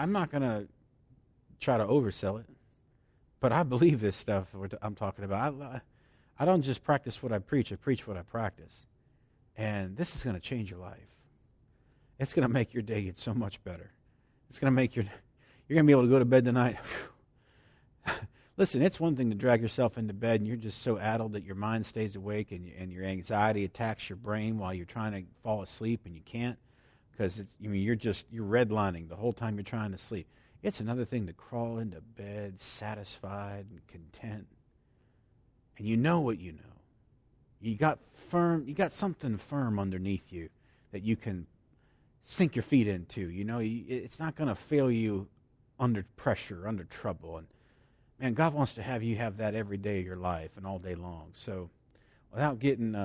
I'm not going to try to oversell it, but I believe this stuff I'm talking about. I don't just practice what I preach what I practice. And this is going to change your life. It's going to make your day get so much better. It's going to make you're going to be able to go to bed tonight. Listen, it's one thing to drag yourself into bed and you're just so addled that your mind stays awake and your anxiety attacks your brain while you're trying to fall asleep and you can't because you're redlining the whole time you're trying to sleep. It's another thing to crawl into bed satisfied and content. And you know what you know. You got something firm underneath you that you can sink your feet into. You know, it's not going to fail you under pressure, under trouble. And man, God wants to have you have that every day of your life and all day long. So without getting,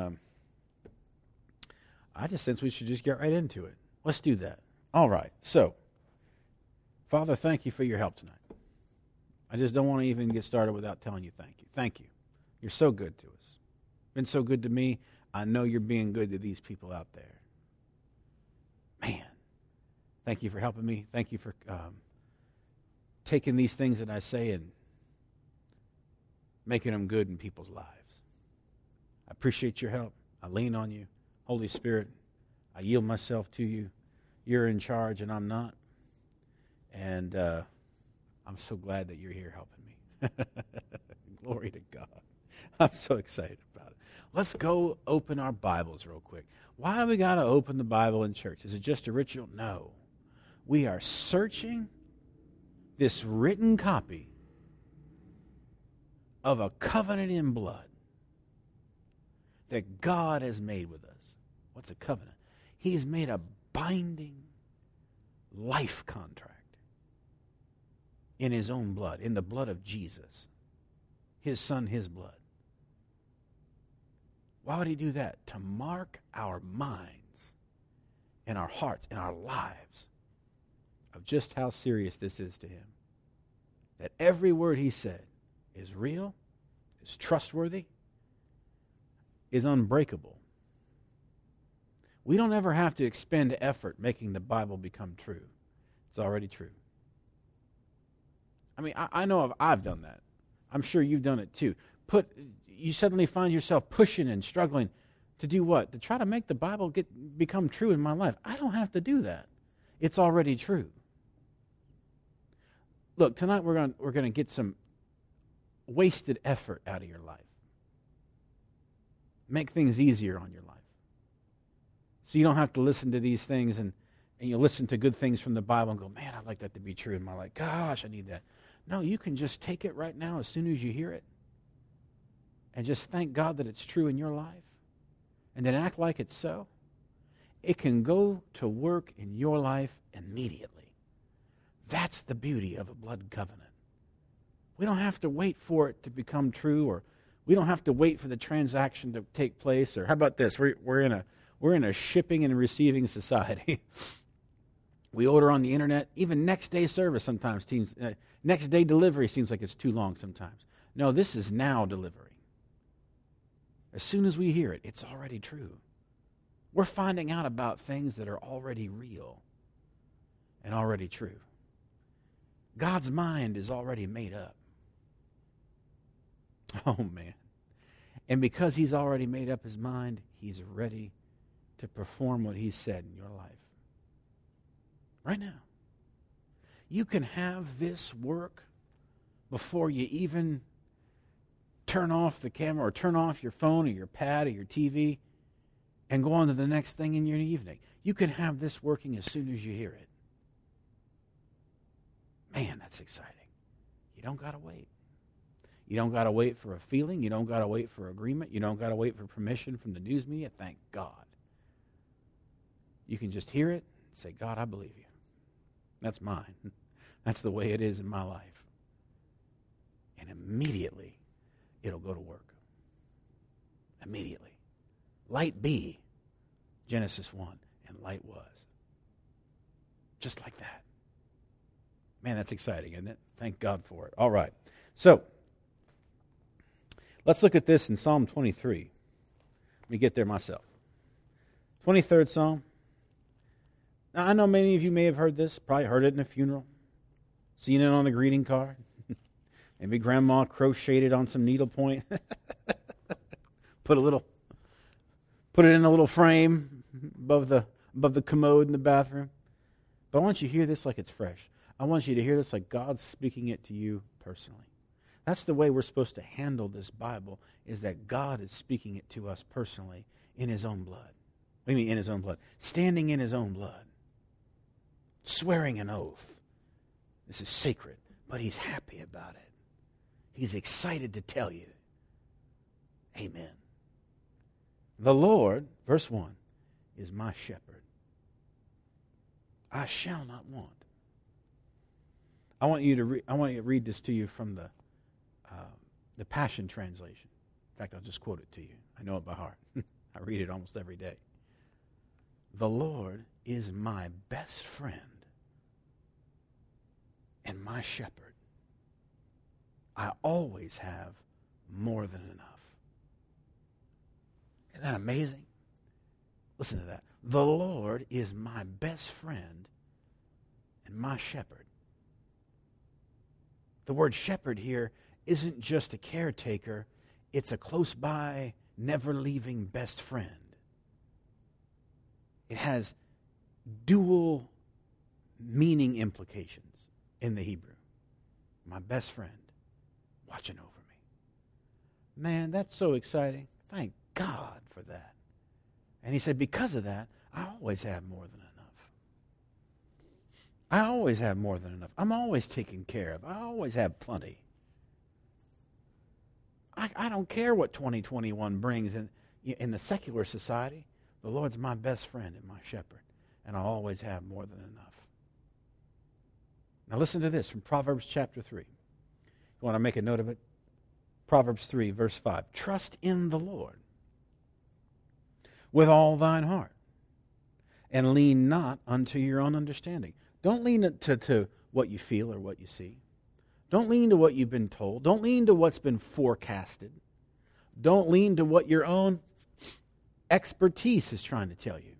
I just sense we should just get right into it. Let's do that. All right. So, Father, thank you for your help tonight. I just don't want to even get started without telling you thank you. Thank you. You're so good to us. Been so good to me. I know you're being good to these people out there. Man, thank you for helping me. Thank you for taking these things that I say and making them good in people's lives. I appreciate your help. I lean on you. Holy Spirit, I yield myself to you. You're in charge and I'm not. And I'm so glad that you're here helping me. Glory to God. I'm so excited about it. Let's go open our Bibles real quick. Why have we got to open the Bible in church? Is it just a ritual? No. We are searching this written copy of a covenant in blood that God has made with us. What's a covenant? He's made a binding life contract in his own blood, in the blood of Jesus, his son, his blood. Why would he do that? To mark our minds and our hearts and our lives of just how serious this is to him. That every word he said is real, is trustworthy, is unbreakable. We don't ever have to expend effort making the Bible become true. It's already true. I mean, I know I've done that. I'm sure you've done it too. You suddenly find yourself pushing and struggling to do what? To try to make the Bible become true in my life. I don't have to do that. It's already true. Look, tonight we're going to get some wasted effort out of your life. Make things easier on your life. So you don't have to listen to these things and you listen to good things from the Bible and go, man, I'd like that to be true in my life. Gosh, I need that. No, you can just take it right now as soon as you hear it and just thank God that it's true in your life and then act like it's so. It can go to work in your life immediately. That's the beauty of a blood covenant. We don't have to wait for it to become true, or we don't have to wait for the transaction to take place. Or how about this? We're in a shipping and receiving society. We order on the internet. Even next day service sometimes seems, next day delivery seems like it's too long sometimes. No, this is now delivery. As soon as we hear it, it's already true. We're finding out about things that are already real and already true. God's mind is already made up. Oh, man. And because he's already made up his mind, he's ready to perform what he said in your life. Right now. You can have this work before you even turn off the camera or turn off your phone or your pad or your TV and go on to the next thing in your evening. You can have this working as soon as you hear it. Man, that's exciting. You don't got to wait. You don't got to wait for a feeling. You don't got to wait for agreement. You don't got to wait for permission from the news media. Thank God. You can just hear it and say, God, I believe you. That's mine. That's the way it is in my life. And immediately, it'll go to work. Immediately. Light be, Genesis 1, and light was. Just like that. Man, that's exciting, isn't it? Thank God for it. All right. So, let's look at this in Psalm 23. Let me get there myself. 23rd Psalm. Now, I know many of you may have heard this, probably heard it in a funeral, Seen it on a greeting card? Maybe grandma crocheted on some needlepoint. Put it in a little frame above the commode in the bathroom. But I want you to hear this like it's fresh. I want you to hear this like God's speaking it to you personally. That's the way we're supposed to handle this Bible, is that God is speaking it to us personally in His own blood. What do you mean in His own blood? Standing in His own blood. Swearing an oath. This is sacred, but He's happy about it. He's excited to tell you. Amen. The Lord, verse 1, is my shepherd. I shall not want. I want you to read this to you from the Passion Translation. In fact, I'll just quote it to you. I know it by heart. I read it almost every day. The Lord is my best friend and my shepherd. I always have more than enough. Isn't that amazing? Listen to that. The Lord is my best friend and my shepherd. The word shepherd here isn't just a caretaker. It's a close by, never leaving best friend. It has dual meaning implications in the Hebrew. My best friend watching over me. Man, that's so exciting. Thank God for that. And he said, because of that, I always have more than enough. I always have more than enough. I'm always taken care of. I always have plenty. I don't care what 2021 brings in the secular society. The Lord's my best friend and my shepherd, and I'll always have more than enough. Now listen to this from Proverbs chapter 3. You want to make a note of it? Proverbs 3, verse 5. Trust in the Lord with all thine heart, and lean not unto your own understanding. Don't lean to what you feel or what you see. Don't lean to what you've been told. Don't lean to what's been forecasted. Don't lean to what your own expertise is trying to tell you.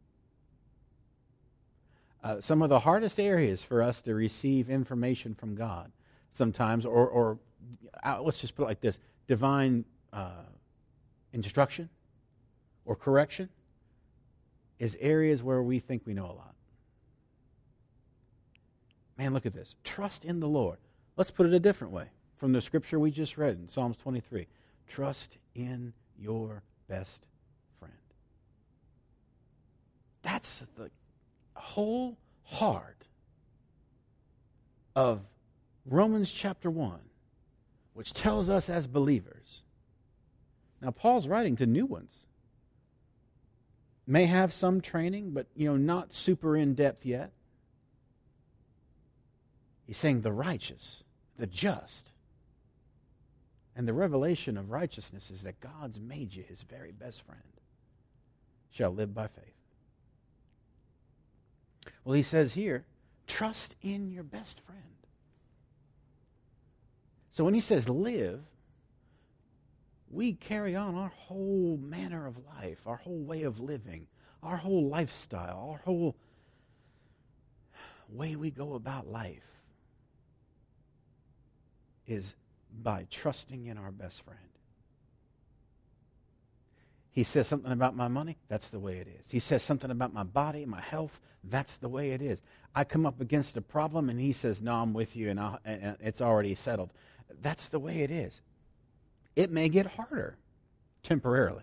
Some of the hardest areas for us to receive information from God sometimes, or let's just put it like this, divine instruction or correction, is areas where we think we know a lot. Man, look at this. Trust in the Lord. Let's put it a different way from the scripture we just read in Psalms 23. Trust in your best friend. That's the whole heart of Romans chapter 1, which tells us as believers. Now, Paul's writing to new ones. May have some training, but not super in depth yet. He's saying the righteous, the just, and the revelation of righteousness is that God's made you His very best friend, shall live by faith. Well, he says here, trust in your best friend. So when he says live, we carry on our whole manner of life, our whole way of living, our whole lifestyle, our whole way we go about life is by trusting in our best friend. He says something about my money, that's the way it is. He says something about my body, my health, that's the way it is. I come up against a problem and he says, no, I'm with you and it's already settled. That's the way it is. It may get harder temporarily.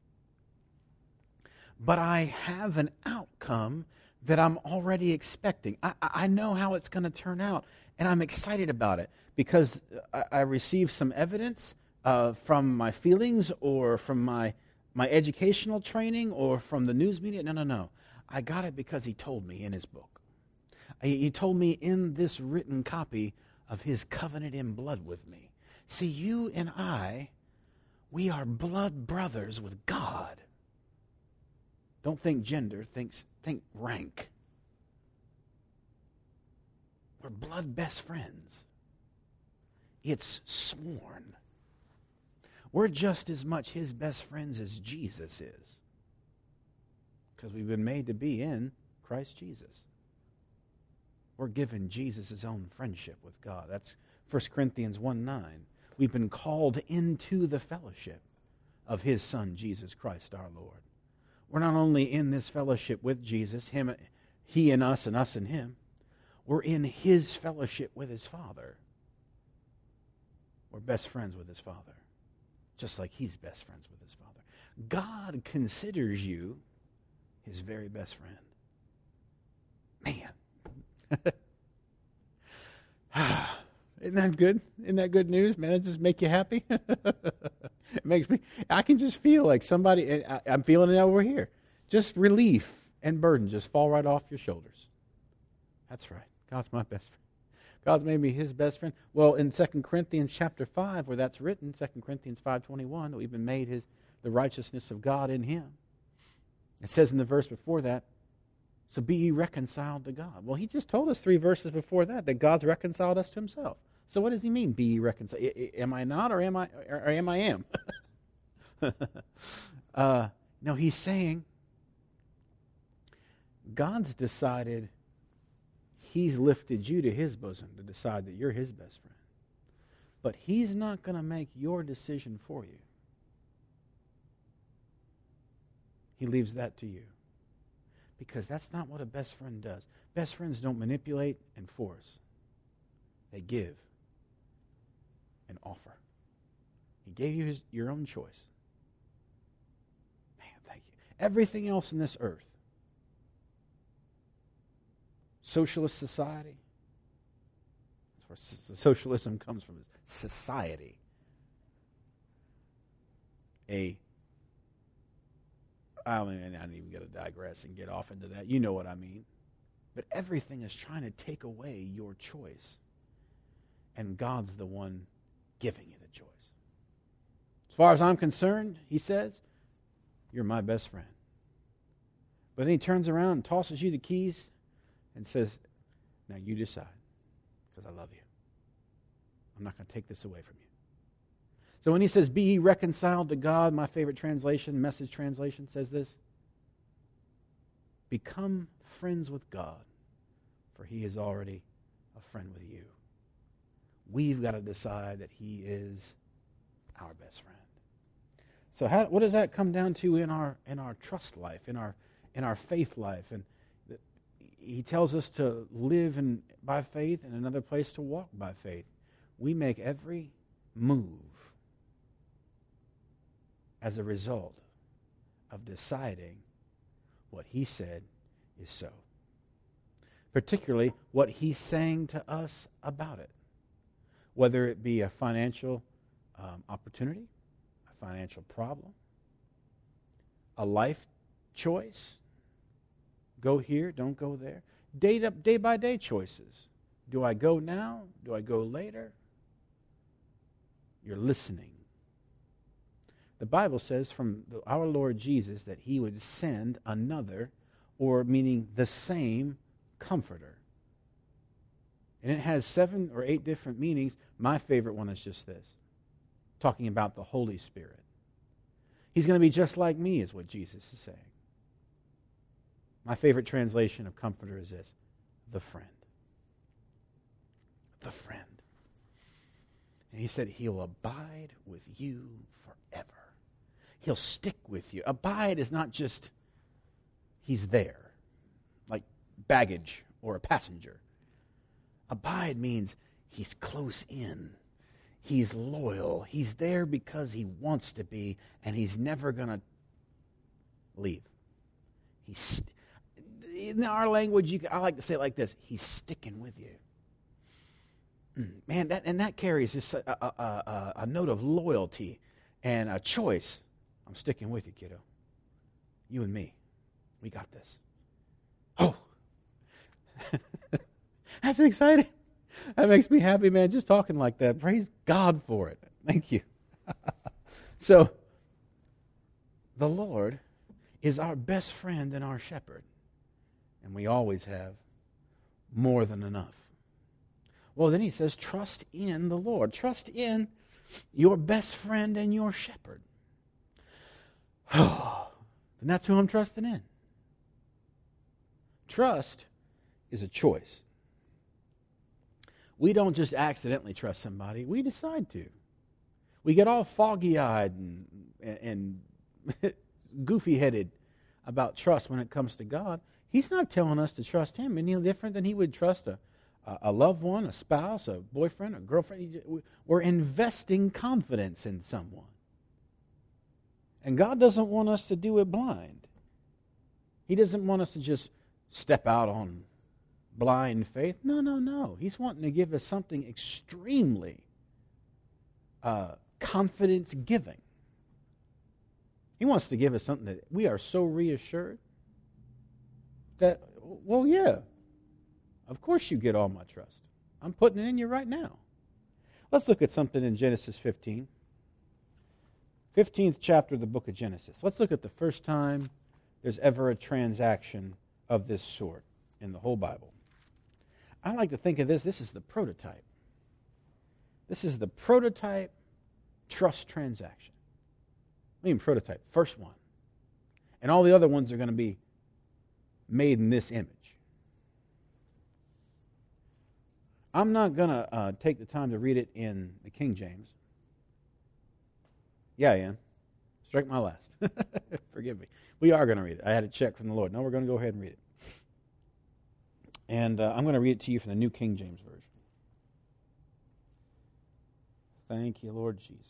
But I have an outcome that I'm already expecting. I know how it's going to turn out, and I'm excited about it because I received some evidence from my feelings or from my educational training or from the news media. No. I got it because he told me in his book. He told me in this written copy of his covenant in blood with me. See, you and I, we are blood brothers with God. Don't think gender, think rank. We're blood best friends. It's sworn. We're just as much his best friends as Jesus is. Because we've been made to be in Christ Jesus. We're given Jesus' own friendship with God. That's 1 Corinthians 1:9. We've been called into the fellowship of His Son, Jesus Christ our Lord. We're not only in this fellowship with Jesus, He and us and Him. We're in His fellowship with His Father. We're best friends with His Father, just like He's best friends with His Father. God considers you His very best friend. Man. Isn't that good? Isn't that good news? Man, it just make you happy? It makes me, I can just feel like somebody, I'm feeling it over here. Just relief and burden just fall right off your shoulders. That's right. God's my best friend. God's made me His best friend. Well, in 2 Corinthians chapter 5, where that's written, 2 Corinthians 5:21, that we've been made the righteousness of God in Him. It says in the verse before that, so be ye reconciled to God. Well, He just told us 3 verses before that God's reconciled us to Himself. So what does He mean, be ye reconciled? Am I not, or am I am? No, He's saying God's decided He's lifted you to His bosom to decide that you're His best friend. But He's not going to make your decision for you. He leaves that to you. Because that's not what a best friend does. Best friends don't manipulate and force. They give and offer. He gave you your own choice. Man, thank you. Everything else in this earth, socialist society, that's where socialism comes from, is society. I don't even got to digress and get off into that. You know what I mean. But everything is trying to take away your choice. And God's the one giving you the choice. As far as I'm concerned, He says, you're my best friend. But then He turns around and tosses you the keys and says, now you decide, because I love you. I'm not going to take this away from you. So when He says, be ye reconciled to God, my favorite translation, Message translation, says this: become friends with God, for He is already a friend with you. We've got to decide that He is our best friend. So what does that come down to in our trust life, in our faith life? And He tells us to live by faith, and another place to walk by faith. We make every move as a result of deciding what He said is so. Particularly what He's saying to us about it. Whether it be a financial opportunity, a financial problem, a life choice, go here, don't go there. Day by day choices. Do I go now? Do I go later? You're listening. The Bible says from our Lord Jesus that He would send another, or meaning the same, Comforter. And it has 7 or 8 different meanings. My favorite one is just this, talking about the Holy Spirit. He's going to be just like me, is what Jesus is saying. My favorite translation of Comforter is this: the friend. The friend. And He said He'll abide with you forever. He'll stick with you. Abide is not just He's there, like baggage or a passenger. Abide means He's close in. He's loyal. He's there because He wants to be, and He's never going to leave. In our language, I like to say it like this: He's sticking with you. Man, that carries just a note of loyalty and a choice. I'm sticking with you, kiddo. You and me. We got this. Oh! That's exciting. That makes me happy, man, just talking like that. Praise God for it. Thank you. So, the Lord is our best friend and our shepherd. And we always have more than enough. Well, then He says, trust in the Lord. Trust in your best friend and your shepherd. And that's who I'm trusting in. Trust is a choice. We don't just accidentally trust somebody. We decide to. We get all foggy-eyed and goofy-headed about trust when it comes to God. He's not telling us to trust Him any different than He would trust a loved one, a spouse, a boyfriend, a girlfriend. We're investing confidence in someone. And God doesn't want us to do it blind. He doesn't want us to just step out on blind faith. No. He's wanting to give us something extremely confidence-giving. He wants to give us something that we are so reassured that, well, yeah, of course you get all my trust. I'm putting it in you right now. Let's look at something in Genesis 15. 15th chapter of the book of Genesis. Let's look at the first time there's ever a transaction of this sort in the whole Bible. I like to think of this is the prototype. This is the prototype trust transaction. I mean prototype, first one. And all the other ones are going to be made in this image. I'm not going to take the time to read it in the King James. Yeah, I am. Strike my last. Forgive me. We are going to read it. I had a check from the Lord. No, we're going to go ahead and read it. And I'm going to read it to you from the New King James Version. Thank you, Lord Jesus.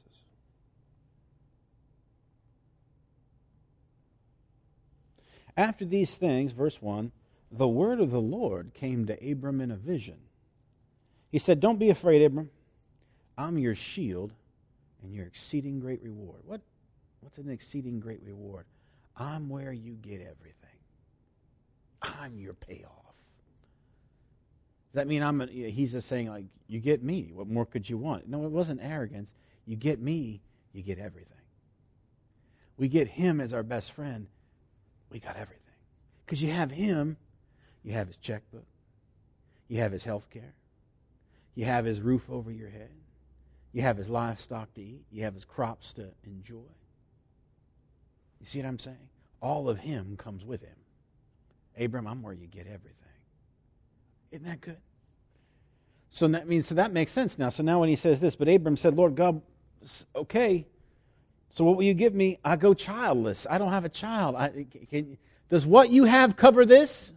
After these things, verse 1, the word of the Lord came to Abram in a vision. He said, "Don't be afraid, Abram. I'm your shield and your exceeding great reward." What's an exceeding great reward? I'm where you get everything. I'm your payoff. Does that mean he's just saying, like, you get me. What more could you want? No, it wasn't arrogance. You get me, you get everything. We get Him as our best friend. We got everything. Because you have Him, you have His checkbook. You have His health care. You have His roof over your head. You have His livestock to eat. You have His crops to enjoy. You see what I'm saying? All of Him comes with Him. Abram, I'm where you get everything. Isn't that good? So that makes sense now. So now when he says this, but Abram said, "Lord God, okay, so what will you give me? I go childless. I don't have a child. Does what you have cover this?"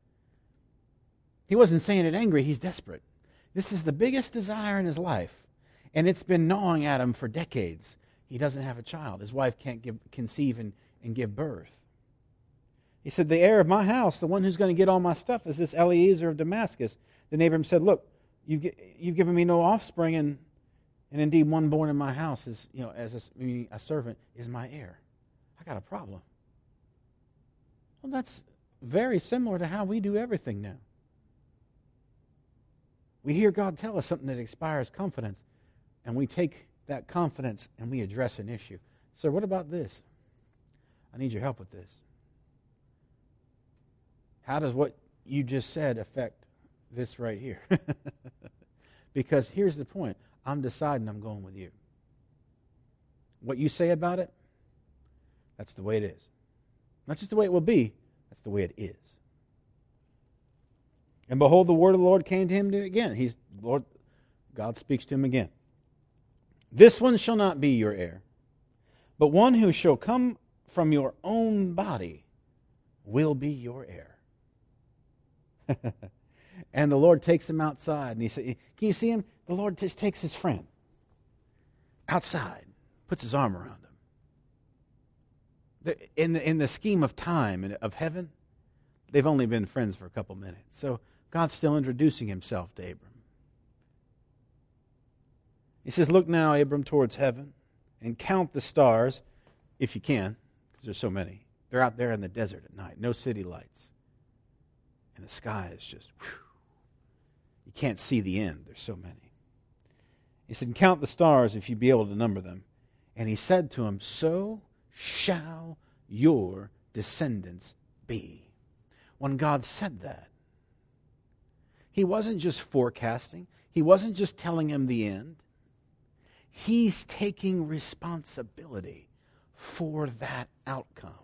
He wasn't saying it angry. He's desperate. This is the biggest desire in his life, and it's been gnawing at him for decades. He doesn't have a child. His wife can't conceive and give birth. He said, "The heir of my house, the one who's going to get all my stuff, is this Eliezer of Damascus." Then Abram said, "Look, you've given me no offspring, and indeed one born in my house is, as a servant, is my heir. I got a problem." Well, that's very similar to how we do everything now. We hear God tell us something that inspires confidence, and we take that confidence and we address an issue. "Sir, what about this? I need your help with this. How does what you just said affect this right here?" Because here's the point. I'm deciding I'm going with you. What you say about it, that's the way it is. Not just the way it will be, that's the way it is. And behold, the word of the Lord came to him again. God speaks to him again. "This one shall not be your heir, but one who shall come from your own body will be your heir." And the Lord takes him outside, and he said, can you see him? The Lord just takes his friend outside, puts his arm around him. In the scheme of time and of heaven, they've only been friends for a couple minutes. So God's still introducing himself to Abram. He says, "Look now, Abram, towards heaven and count the stars, if you can," because there's so many. They're out there in the desert at night, no city lights. And the sky is just, you can't see the end. There's so many. He said, "Count the stars if you be able to number them." And he said to him, "So shall your descendants be." When God said that, He wasn't just forecasting. He wasn't just telling him the end. He's taking responsibility for that outcome.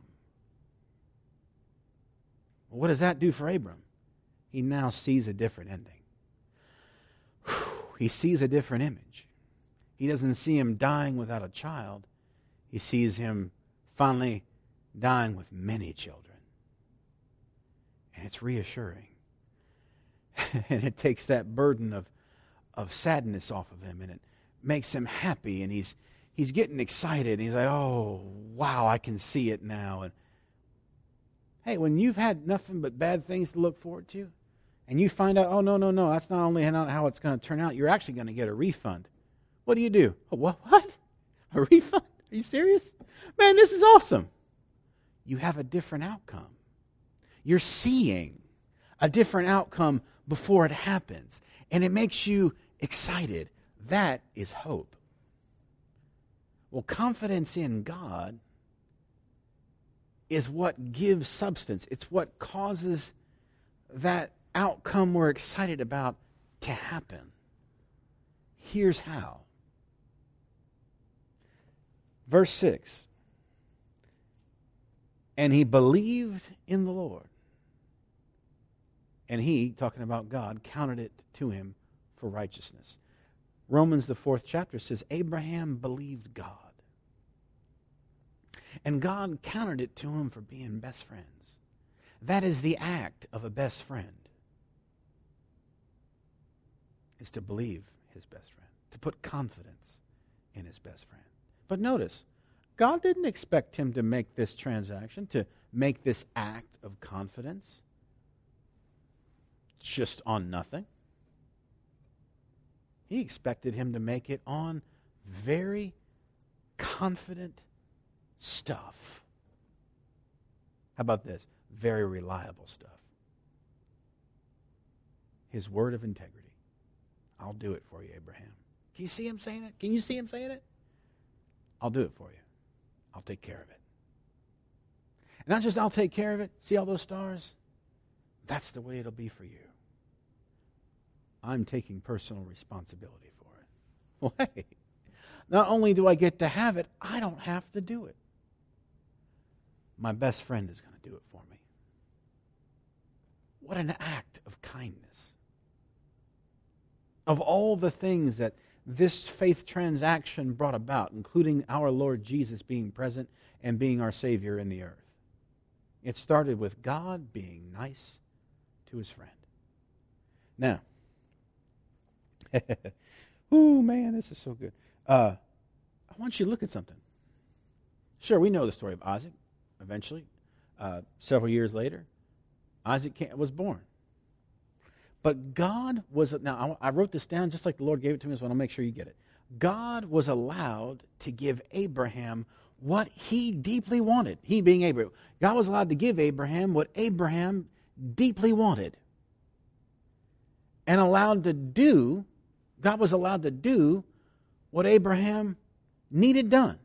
What does that do for Abram? He now sees a different ending. he sees a different image. He doesn't see him dying without a child. He sees him finally dying with many children. And it's reassuring. And it takes that burden of sadness off of him, and it makes him happy, and he's getting excited, and he's like, oh, wow, I can see it now. And hey, when you've had nothing but bad things to look forward to, and you find out, oh, no, that's not only not how it's going to turn out, you're actually going to get a refund. What do? Oh, what? A refund? Are you serious? Man, this is awesome. You have a different outcome. You're seeing a different outcome before it happens, and it makes you excited. That is hope. Well, confidence in God is what gives substance. It's what causes that outcome we're excited about to happen. Here's how. Verse 6. And he believed in the Lord. And he, talking about God, counted it to him for righteousness. Romans, the 4th chapter, says, Abraham believed God. And God counted it to him for being best friends. That is the act of a best friend. Is to believe his best friend. To put confidence in his best friend. But notice, God didn't expect him to make this transaction, to make this act of confidence just on nothing. He expected him to make it on very confident stuff. How about this? Very reliable stuff. His word of integrity. I'll do it for you, Abraham. Can you see him saying it? Can you see him saying it? I'll do it for you. I'll take care of it. And not just I'll take care of it. See all those stars? That's the way it'll be for you. I'm taking personal responsibility for it. Well, hey, not only do I get to have it, I don't have to do it. My best friend is going to do it for me. What an act of kindness. Of all the things that this faith transaction brought about, including our Lord Jesus being present and being our Savior in the earth. It started with God being nice to his friend. Now, ooh, man, this is so good. I want you to look at something. Sure, we know the story of Isaac, eventually. Several years later, Isaac was born. But God was, now I wrote this down just like the Lord gave it to me, so I'll make sure you get it. God was allowed to give Abraham what he deeply wanted. He being Abraham. God was allowed to give Abraham what Abraham deeply wanted. And God was allowed to do what Abraham needed done.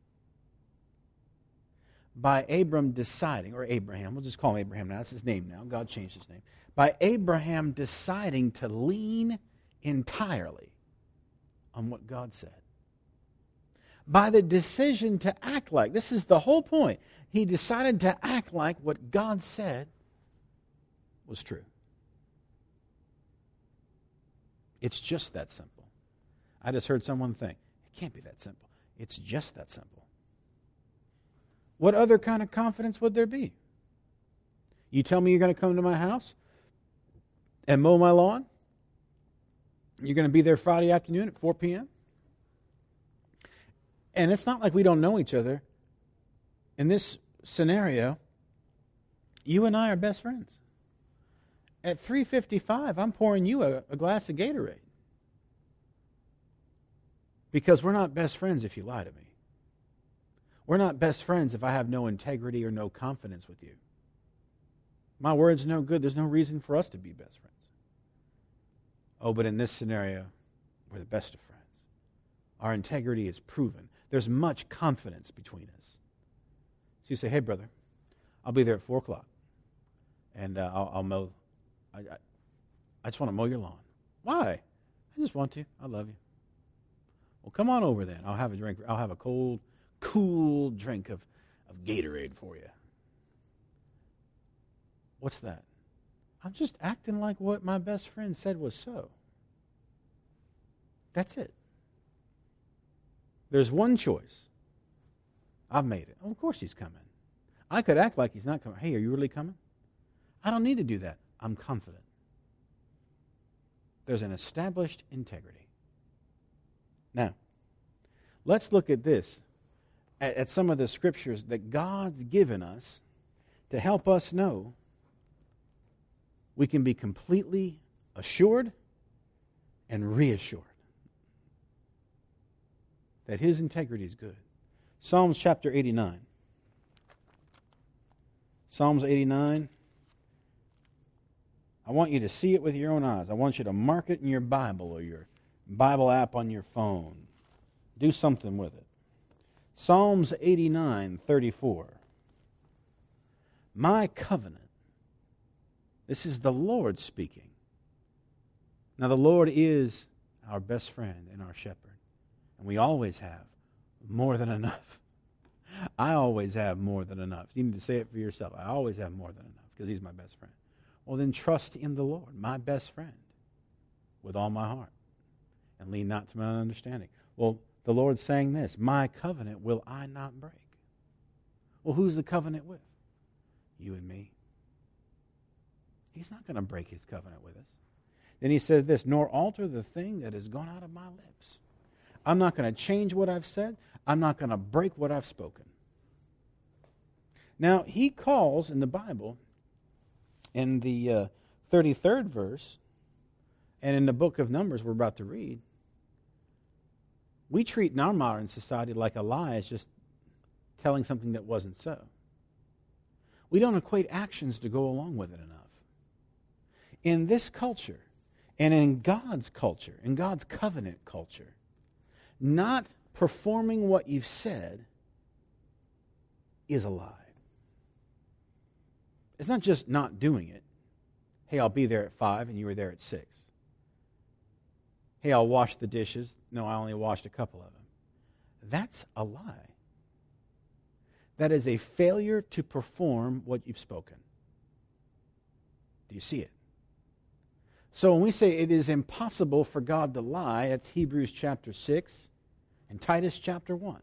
By Abram deciding, or Abraham, we'll just call him Abraham now, that's his name now, God changed his name. By Abraham deciding to lean entirely on what God said. By the decision to act like, this is the whole point, he decided to act like what God said was true. It's just that simple. I just heard someone think, it can't be that simple. It's just that simple. What other kind of confidence would there be? You tell me you're going to come to my house and mow my lawn? You're going to be there Friday afternoon at 4 p.m.? And it's not like we don't know each other. In this scenario, you and I are best friends. At 3:55, I'm pouring you a glass of Gatorade. Because we're not best friends if you lie to me. We're not best friends if I have no integrity or no confidence with you. My word's no good. There's no reason for us to be best friends. Oh, but in this scenario, we're the best of friends. Our integrity is proven. There's much confidence between us. So you say, hey, brother, I'll be there at 4 o'clock. And I'll mow. I just want to mow your lawn. Why? I just want to. I love you. Well, come on over then. I'll have a drink. I'll have a cold, cool drink of Gatorade for you. What's that? I'm just acting like what my best friend said was so. That's it. There's one choice. I've made it. Oh, of course he's coming. I could act like he's not coming. Hey, are you really coming? I don't need to do that. I'm confident. There's an established integrity. Now, let's look at this, at some of the scriptures that God's given us to help us know we can be completely assured and reassured that His integrity is good. Psalms chapter 89. Psalms 89. I want you to see it with your own eyes. I want you to mark it in your Bible or your Bible app on your phone. Do something with it. Psalms 89:34. My covenant. This is the Lord speaking. Now the Lord is our best friend and our shepherd. And we always have more than enough. I always have more than enough. You need to say it for yourself. I always have more than enough because He's my best friend. Well, then trust in the Lord, my best friend, with all my heart, and lean not to my own understanding. Well, the Lord's saying this, my covenant will I not break. Well, who's the covenant with? You and me. He's not going to break His covenant with us. Then He said this, nor alter the thing that has gone out of my lips. I'm not going to change what I've said. I'm not going to break what I've spoken. Now, He calls in the Bible, in the 33rd verse, and in the book of Numbers we're about to read, we treat in our modern society like a lie is just telling something that wasn't so. We don't equate actions to go along with it enough. In this culture, and in God's culture, in God's covenant culture, not performing what you've said is a lie. It's not just not doing it. Hey, I'll be there at 5 and you were there at 6. Hey, I'll wash the dishes. No, I only washed a couple of them. That's a lie. That is a failure to perform what you've spoken. Do you see it? So when we say it is impossible for God to lie, that's Hebrews chapter 6 and Titus chapter 1.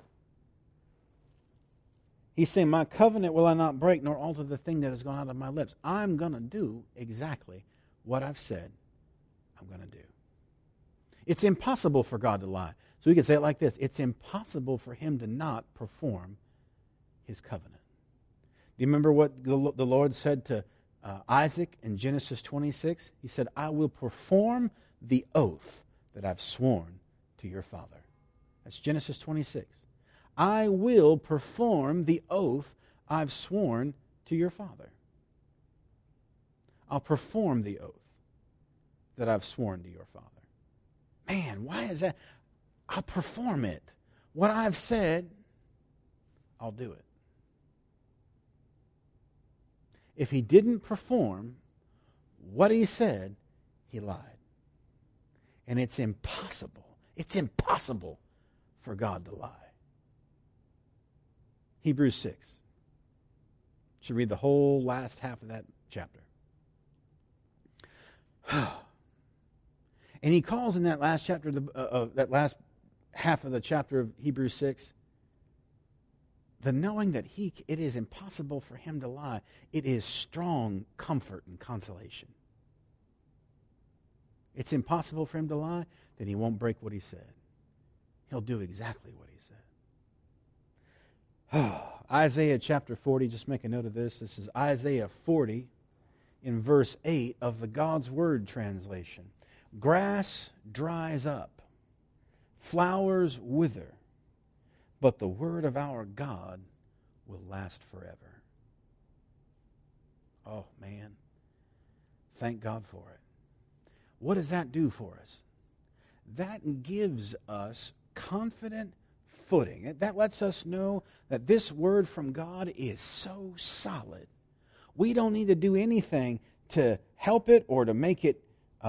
He's saying, my covenant will I not break, nor alter the thing that has gone out of my lips. I'm going to do exactly what I've said I'm going to do. It's impossible for God to lie. So we can say it like this. It's impossible for Him to not perform His covenant. Do you remember what the Lord said to Isaac in Genesis 26? He said, I will perform the oath that I've sworn to your father. That's Genesis 26. I will perform the oath I've sworn to your father. I'll perform the oath that I've sworn to your father. Man, why is that? I'll perform it. What I've said, I'll do it. If He didn't perform what He said, He lied. And it's impossible for God to lie. Hebrews 6. Should read the whole last half of that chapter. And he calls in that last chapter, that last half of the chapter of Hebrews 6, the knowing that it is impossible for Him to lie, it is strong comfort and consolation. It's impossible for Him to lie, then He won't break what He said. He'll do exactly what He said. Isaiah chapter 40, just make a note of this. This is Isaiah 40 in verse 8 of the God's Word translation. Grass dries up, flowers wither, but the word of our God will last forever. Oh, man. Thank God for it. What does that do for us? That gives us confident footing. That lets us know that this word from God is so solid. We don't need to do anything to help it or to make it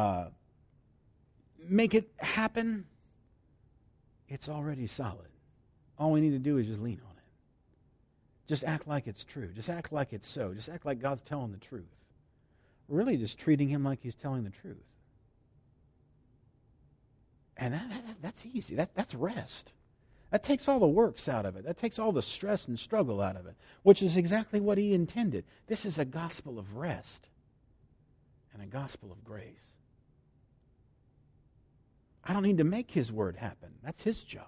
happen. It's already solid. All we need to do is just lean on it. Just act like it's true. Just act like it's so. Just act like God's telling the truth. We're really just treating Him like He's telling the truth. And that's easy. That's rest. That takes all the works out of it. That takes all the stress and struggle out of it, which is exactly what he intended. This is a gospel of rest and a gospel of grace. I don't need to make his word happen. That's his job.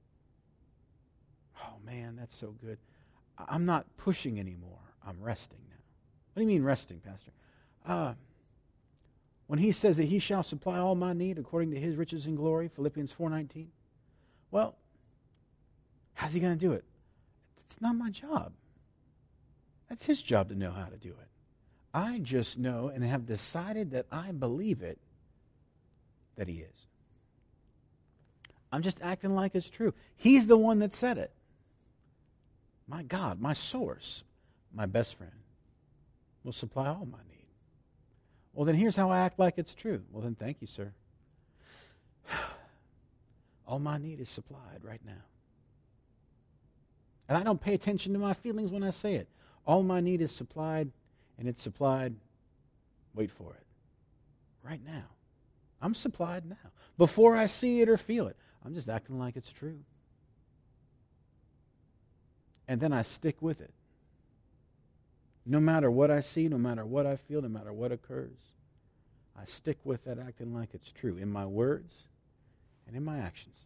Oh, man, that's so good. I'm not pushing anymore. I'm resting now. What do you mean resting, Pastor? When he says that he shall supply all my need according to his riches and glory, Philippians 4:19, well, how's he going to do it? It's not my job. That's his job to know how to do it. I just know and have decided that I believe it, that he is. I'm just acting like it's true. He's the one that said it. My God, my source, my best friend, will supply all my need. Well, then here's how I act like it's true. Well, then thank you, sir. All my need is supplied right now. And I don't pay attention to my feelings when I say it. All my need is supplied, and it's supplied, wait for it, right now. I'm supplied now. Before I see it or feel it, I'm just acting like it's true. And then I stick with it. No matter what I see, no matter what I feel, no matter what occurs, I stick with that acting like it's true in my words and in my actions.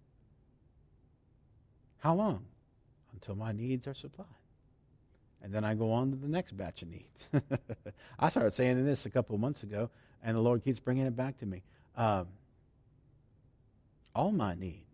How long? Until my needs are supplied. And then I go on to the next batch of needs. I started saying this a couple of months ago, and the Lord keeps bringing it back to me. All my need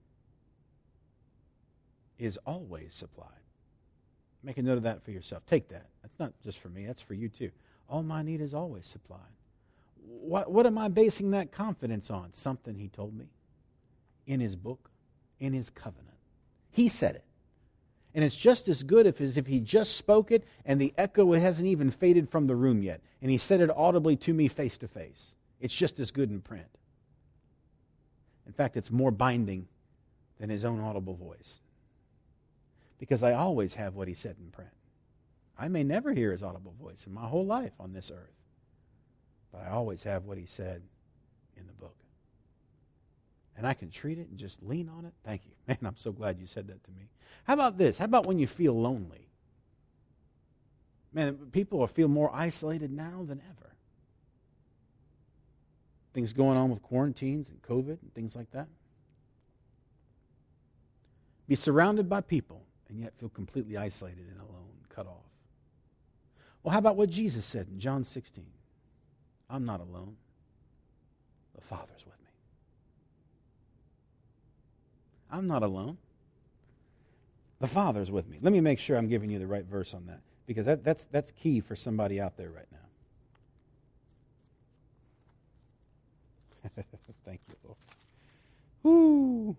is always supplied. Make a note of that for yourself. Take that. That's not just for me. That's for you too. All my need is always supplied. What am I basing that confidence on? Something he told me in his book, in his covenant. He said it. And it's just as good as if he just spoke it and the echo hasn't even faded from the room yet. And he said it audibly to me face to face. It's just as good in print. In fact, it's more binding than his own audible voice. Because I always have what he said in print. I may never hear his audible voice in my whole life on this earth. But I always have what he said in the book. And I can treat it and just lean on it. Thank you. Man, I'm so glad you said that to me. How about this? How about when you feel lonely? Man, people feel more isolated now than ever. Things going on with quarantines and COVID and things like that. Be surrounded by people and yet feel completely isolated and alone, cut off. Well, how about what Jesus said in John 16? I'm not alone. The Father's with me. I'm not alone. The Father's with me. Let me make sure I'm giving you the right verse on that, because that's key for somebody out there right now. Thank you, Lord. Woo!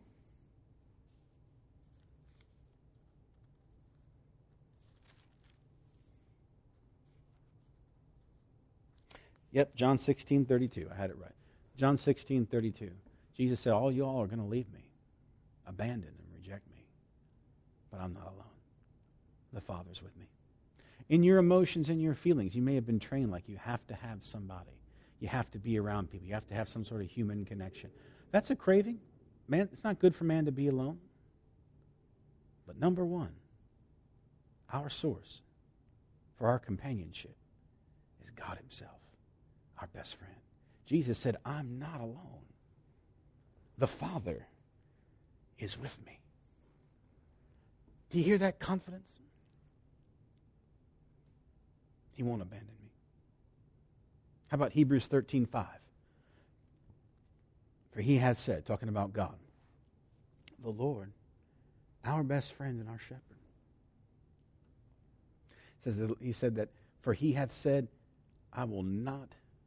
Yep, John 16:32. I had it right. John 16:32. Jesus said, all y'all are going to leave me, abandon and reject me. But I'm not alone. The Father's with me. In your emotions and your feelings, you may have been trained like you have to have somebody. You have to be around people. You have to have some sort of human connection. That's a craving. Man, it's not good for man to be alone. But number one, our source for our companionship is God himself, our best friend. Jesus said, I'm not alone. The Father is with me. Do you hear that confidence? He won't abandon me. How about Hebrews 13:5? For he has said, talking about God, the Lord, our best friend and our shepherd. He said that, for he hath said, I will never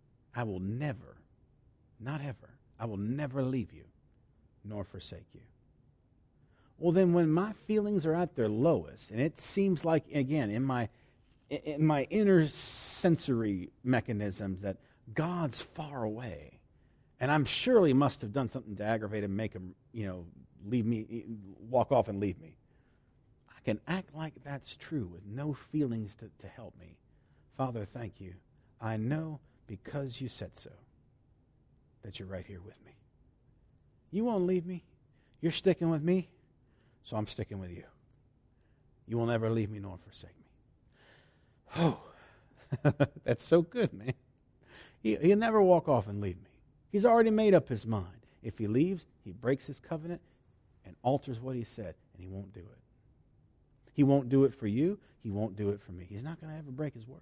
leave you, nor forsake you. Well, then when my feelings are at their lowest, and it seems like, again, in my inner sensory mechanisms that God's far away, and I'm surely must have done something to aggravate him, make him, leave me, walk off and leave me. I can act like that's true with no feelings to help me. Father, thank you. I know because you said so that you're right here with me. You won't leave me. You're sticking with me, so I'm sticking with you. You will never leave me nor forsake me. Oh, that's so good, man. He'll never walk off and leave me. He's already made up his mind. If he leaves, he breaks his covenant and alters what he said, and he won't do it. He won't do it for you. He won't do it for me. He's not going to ever break his word.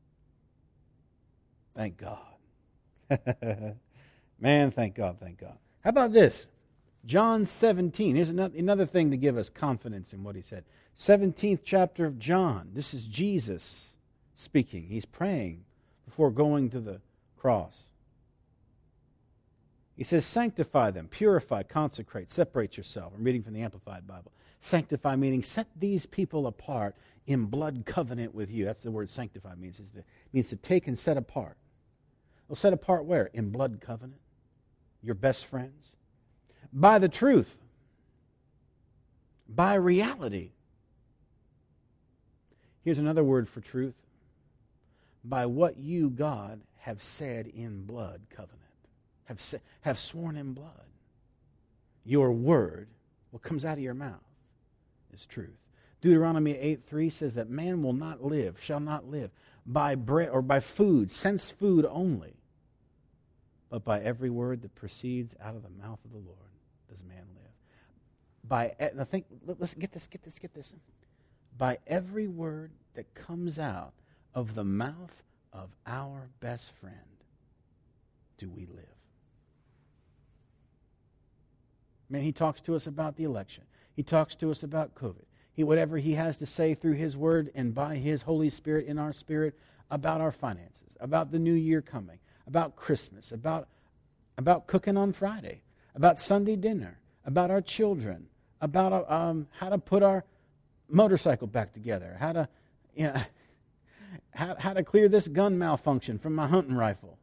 Thank God. Man, thank God, thank God. How about this? John 17. Here's another thing to give us confidence in what he said. 17th chapter of John. This is Jesus speaking. He's praying before going to the cross. He says, sanctify them, purify, consecrate, separate yourself. I'm reading from the Amplified Bible. Sanctify meaning set these people apart in blood covenant with you. That's the word sanctify means. It means to take and set apart. Well, set apart where? In blood covenant. Your best friends. By the truth. By reality. Here's another word for truth. By what you, God, have said in blood covenant. Have sworn in blood. Your word, what comes out of your mouth, is truth. Deuteronomy 8:3 says that man will not live, shall not live, by bread or by food, sense food only, but by every word that proceeds out of the mouth of the Lord does man live. Let's get this. By every word that comes out of the mouth of our best friend do we live. Man, he talks to us about the election. He talks to us about COVID. Whatever he has to say through his word and by his Holy Spirit in our spirit about our finances, about the new year coming, about Christmas, about cooking on Friday, about Sunday dinner, about our children, about how to put our motorcycle back together, how to clear this gun malfunction from my hunting rifle.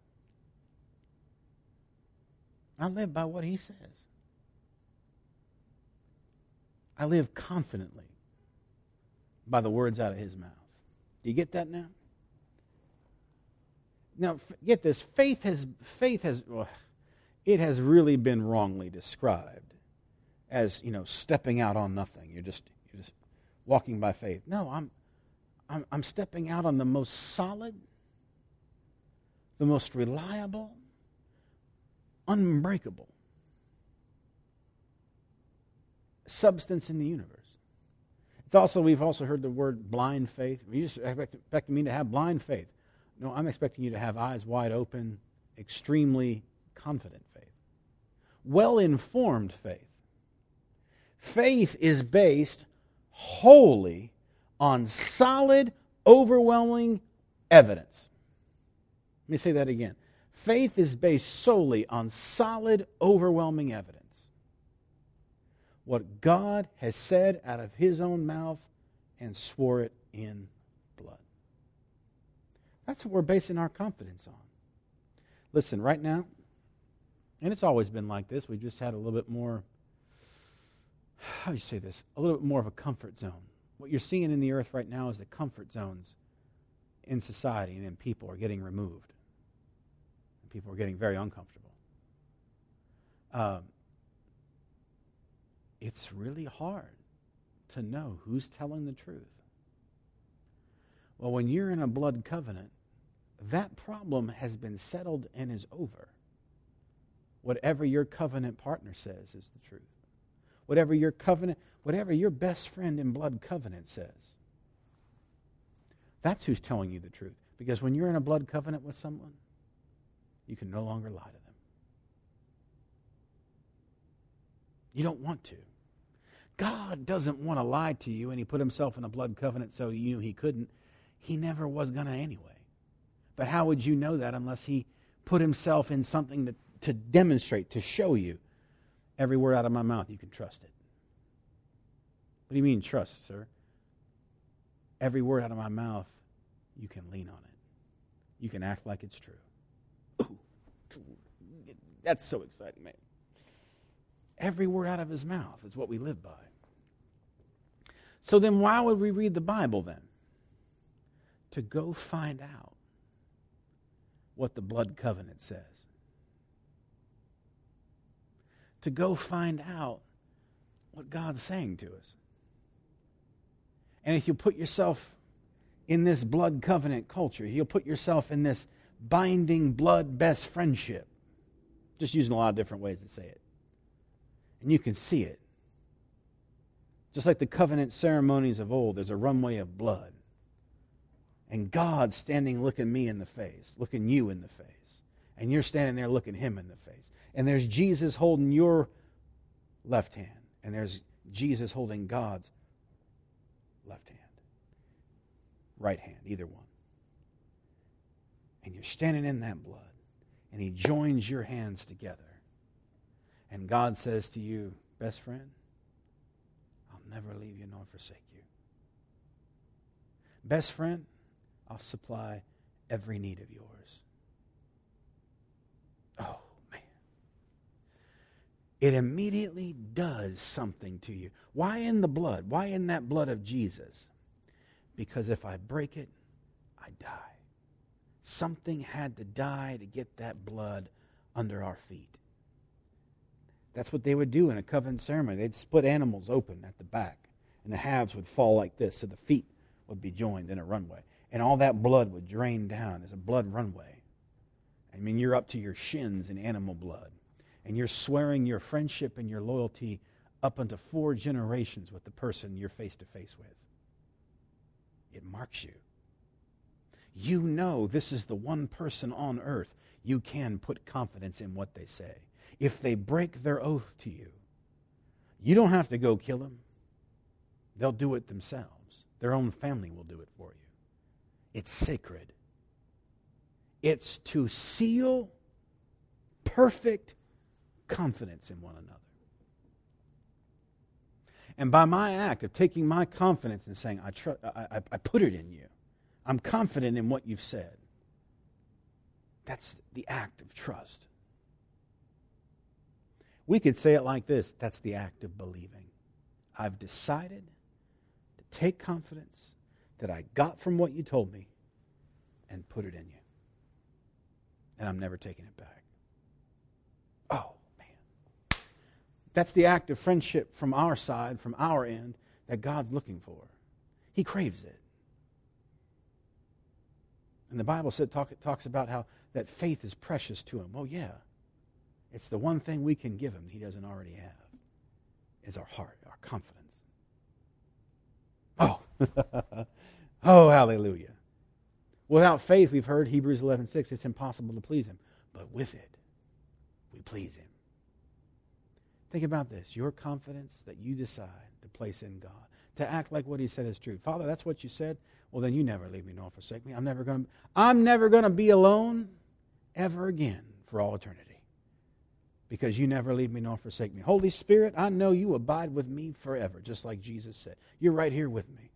I live by what he says. I live confidently by the words out of his mouth. Do you get that now? Now, get this. Faith has really been wrongly described as, stepping out on nothing. You're just walking by faith. No, I'm stepping out on the most solid, the most reliable, unbreakable substance in the universe. We've also heard the word blind faith. You just expect me to have blind faith. No, I'm expecting you to have eyes wide open, extremely confident faith. Well-informed faith. Faith is based wholly on solid, overwhelming evidence. Let me say that again. Faith is based solely on solid, overwhelming evidence. What God has said out of his own mouth and swore it in blood. That's what we're basing our confidence on. Listen, right now, and it's always been like this, we've just had a little bit more, how do you say this? A little bit more of a comfort zone. What you're seeing in the earth right now is the comfort zones in society and in people are getting removed. And people are getting very uncomfortable. It's really hard to know who's telling the truth. Well, when you're in a blood covenant, that problem has been settled and is over. Whatever your covenant partner says is the truth. Whatever your best friend in blood covenant says, that's who's telling you the truth. Because when you're in a blood covenant with someone, you can no longer lie to them. You don't want to. God doesn't want to lie to you, and he put himself in a blood covenant so you knew he couldn't. He never was going to anyway. But how would you know that unless he put himself in something to demonstrate, to show you? Every word out of my mouth, you can trust it. What do you mean trust, sir? Every word out of my mouth, you can lean on it. You can act like it's true. Ooh, that's so exciting, man. Every word out of his mouth is what we live by. So then why would we read the Bible then? To go find out what the blood covenant says. to go find out what God's saying to us. And if you put yourself in this blood covenant culture, you'll put yourself in this binding blood best friendship. Just using a lot of different ways to say it. And you can see it. Just like the covenant ceremonies of old, there's a runway of blood. And God standing looking me in the face, looking you in the face. And you're standing there looking him in the face. And there's Jesus holding your left hand. And there's Jesus holding God's left hand. Right hand, either one. And you're standing in that blood. And he joins your hands together. And God says to you, best friend, I'll never leave you nor forsake you. Best friend, I'll supply every need of yours. Oh, man. It immediately does something to you. Why in the blood? Why in that blood of Jesus? Because if I break it, I die. Something had to die to get that blood under our feet. That's what they would do in a covenant ceremony. They'd split animals open at the back, and the halves would fall like this, so the feet would be joined in a runway. And all that blood would drain down. There's a blood runway. I mean, you're up to your shins in animal blood. And you're swearing your friendship and your loyalty up unto 4 generations with the person you're face to face with. It marks you. You know this is the one person on earth you can put confidence in what they say. If they break their oath to you, you don't have to go kill them. They'll do it themselves. Their own family will do it for you. It's sacred. It's to seal perfect confidence in one another. And by my act of taking my confidence and saying, I put it in you. I'm confident in what you've said. That's the act of trust. We could say it like this. That's the act of believing. I've decided to take confidence that I got from what you told me and put it in you. And I'm never taking it back. Oh, man. That's the act of friendship from our side, from our end, that God's looking for. He craves it. And the Bible talks about how that faith is precious to him. Well, yeah. It's the one thing we can give him he doesn't already have, is our heart, our confidence. Oh, oh, hallelujah. Without faith, we've heard Hebrews 11:6, it's impossible to please him. But with it, we please him. Think about this. Your confidence that you decide to place in God, to act like what he said is true. Father, that's what you said? Well, then you never leave me nor forsake me. I'm never going to be alone ever again for all eternity. Because you never leave me nor forsake me. Holy Spirit, I know you abide with me forever, just like Jesus said. You're right here with me.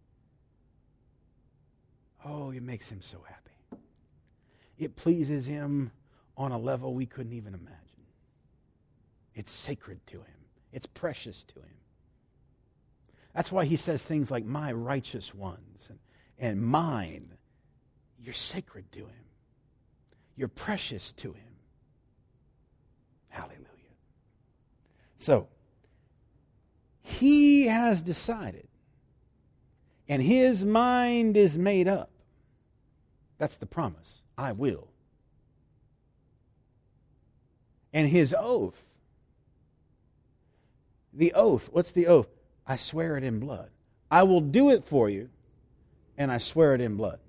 Oh, it makes him so happy. It pleases him on a level we couldn't even imagine. It's sacred to him. It's precious to him. That's why he says things like, my righteous ones and mine. You're sacred to him. You're precious to him. Hallelujah. So, he has decided, and his mind is made up. That's the promise. I will. And his oath, the oath, what's the oath? I swear it in blood. I will do it for you, and I swear it in blood.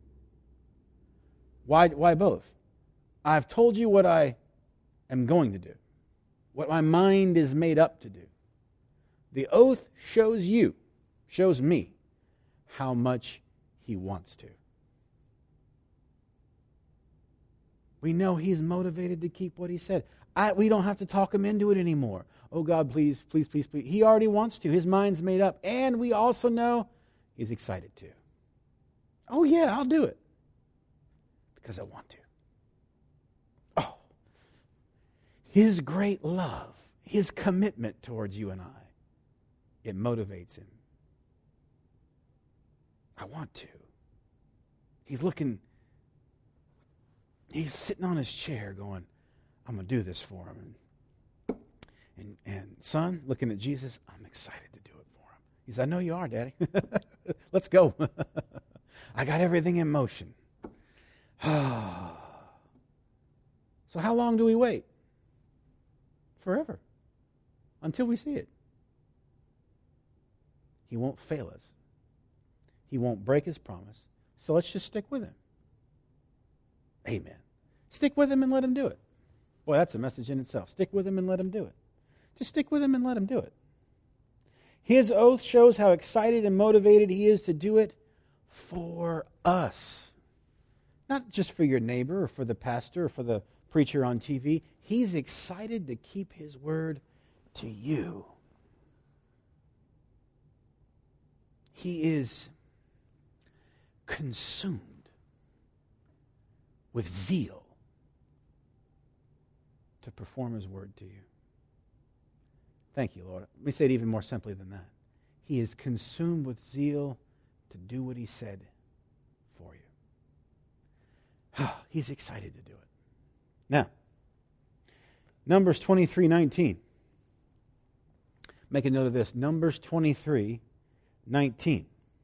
Why both? I've told you what I am going to do, what my mind is made up to do. The oath shows me, how much he wants to. We know he's motivated to keep what he said. We don't have to talk him into it anymore. Oh God, please, please, please, please. He already wants to. His mind's made up. And we also know he's excited to. Oh yeah, I'll do it. Because I want to. Oh. His great love, his commitment towards you and I, it motivates him. I want to. He's sitting on his chair going, I'm going to do this for him. And son, looking at Jesus, I'm excited to do it for him. He said, I know you are, Daddy. Let's go. I got everything in motion. So how long do we wait? Forever. Until we see it. He won't fail us. He won't break his promise. So let's just stick with him. Amen. Stick with him and let him do it. Boy, that's a message in itself. Stick with him and let him do it. Just stick with him and let him do it. His oath shows how excited and motivated he is to do it for us. Not just for your neighbor or for the pastor or for the preacher on TV. He's excited to keep his word to you. He is consumed with zeal to perform his word to you. Thank you, Lord. Let me say it even more simply than that. He is consumed with zeal to do what he said for you. He's excited to do it. Now, Numbers 23:19. Make a note of this. Numbers 23:19.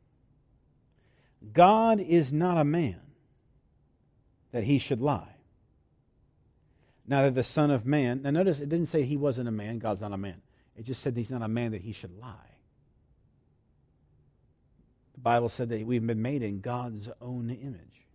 God is not a man that he should lie. Neither the Son of Man. Now notice it didn't say he wasn't a man. God's not a man. It just said he's not a man that he should lie. The Bible said that we've been made in God's own image.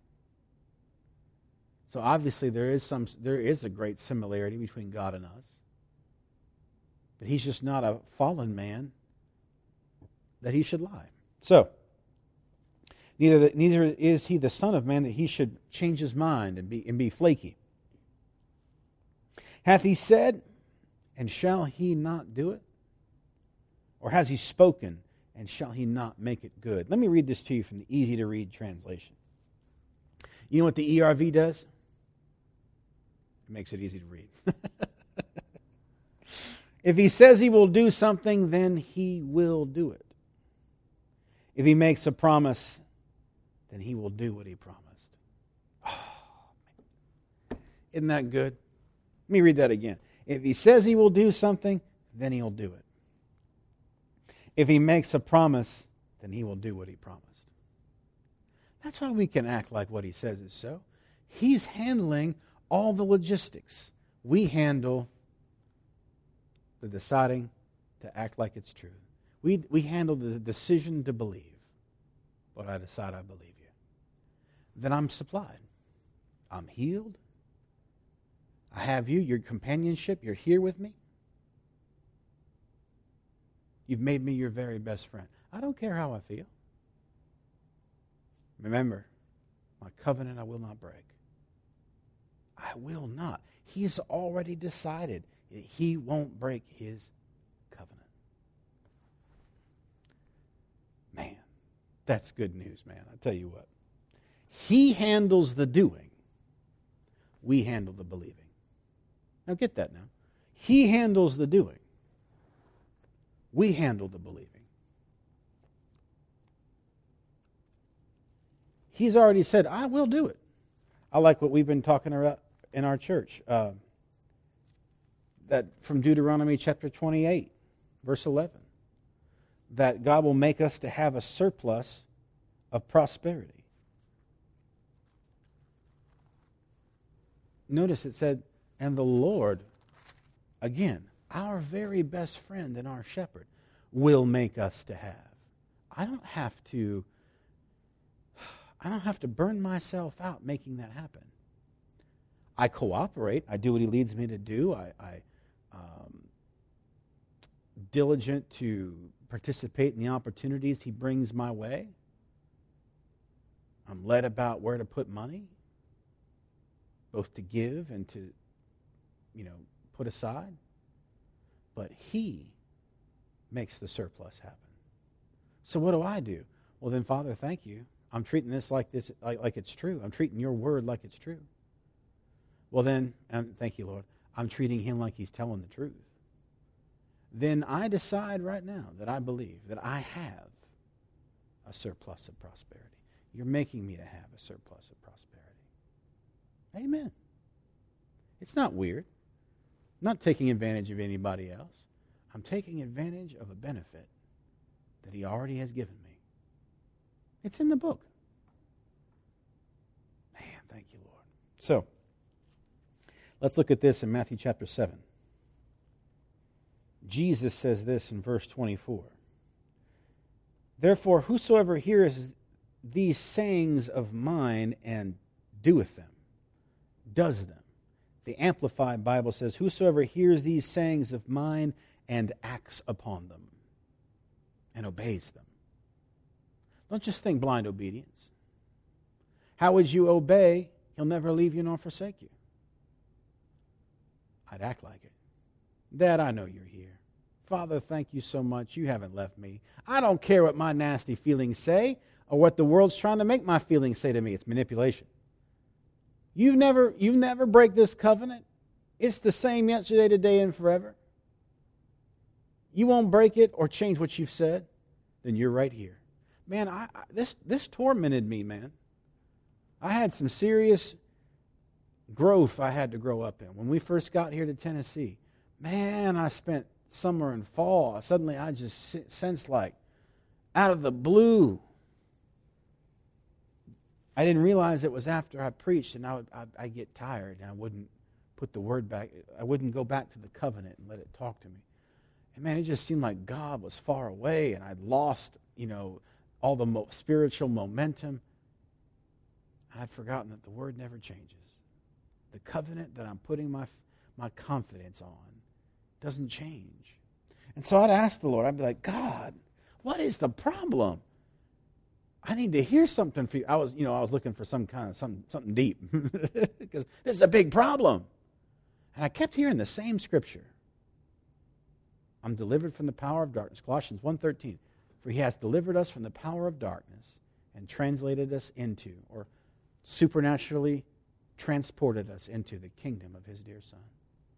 So obviously there is a great similarity between God and us. But he's just not a fallen man that he should lie. So, neither is he the Son of Man that he should change his mind and be flaky. Hath he said, and shall he not do it? Or has he spoken, and shall he not make it good? Let me read this to you from the easy-to-read translation. You know what the ERV does? It makes it easy to read. If he says he will do something, then he will do it. If he makes a promise, then he will do what he promised. Oh, isn't that good? Let me read that again. If he says he will do something, then he'll do it. If he makes a promise, then he will do what he promised. That's why we can act like what he says is so. He's handling all the logistics. We handle the deciding to act like it's true. We handle the decision to believe. But I decide I believe you. Then I'm supplied. I'm healed. I have you, your companionship. You're here with me. You've made me your very best friend. I don't care how I feel. Remember, my covenant I will not break. I will not. He's already decided that he won't break his covenant. Man, that's good news, man. I tell you what. He handles the doing. We handle the believing. Now get that now. He handles the doing. We handle the believing. He's already said, I will do it. I like what we've been talking about in our church. That from Deuteronomy chapter 28, verse 11. That God will make us to have a surplus of prosperity. Notice it said, and the Lord, again, our very best friend and our shepherd, will make us to have. I don't have to burn myself out making that happen. I cooperate. I do what he leads me to do. I diligent to participate in the opportunities he brings my way. I'm led about where to put money, both to give and to, put aside. But he makes the surplus happen. So what do? Well, then, Father, thank you. I'm treating this like it's true. I'm treating your word like it's true. Well, then, and thank you, Lord, I'm treating him like he's telling the truth. Then I decide right now that I believe that I have a surplus of prosperity. You're making me to have a surplus of prosperity. Amen. It's not weird. not taking advantage of anybody else. I'm taking advantage of a benefit that he already has given me. It's in the book. Man, thank you, Lord. So, let's look at this in Matthew chapter 7. Jesus says this in verse 24. Therefore, whosoever hears these sayings of mine and doeth them, does them. The Amplified Bible says, whosoever hears these sayings of mine and acts upon them and obeys them. Don't just think blind obedience. How would you obey? He'll never leave you nor forsake you. I'd act like it. Dad, I know you're here. Father, thank you so much. You haven't left me. I don't care what my nasty feelings say or what the world's trying to make my feelings say to me. It's manipulation. You never break this covenant. It's the same yesterday, today, and forever. You won't break it or change what you've said, then you're right here. Man, this tormented me, man. I had some serious growth I had to grow up in. When we first got here to Tennessee, man, I spent summer and fall. Suddenly I just sensed like out of the blue. I didn't realize it was after I preached, and I'd get tired, and I wouldn't put the word back. I wouldn't go back to the covenant and let it talk to me. And man, it just seemed like God was far away, and I'd lost, all the spiritual momentum. I'd forgotten that the word never changes. The covenant that I'm putting my confidence on doesn't change. And so I'd ask the Lord, I'd be like, God, what is the problem? I need to hear something for you. I was looking for something deep because this is a big problem. And I kept hearing the same scripture. I'm delivered from the power of darkness. Colossians 1:13. For he has delivered us from the power of darkness and translated us into, or supernaturally transported us into the kingdom of his dear Son.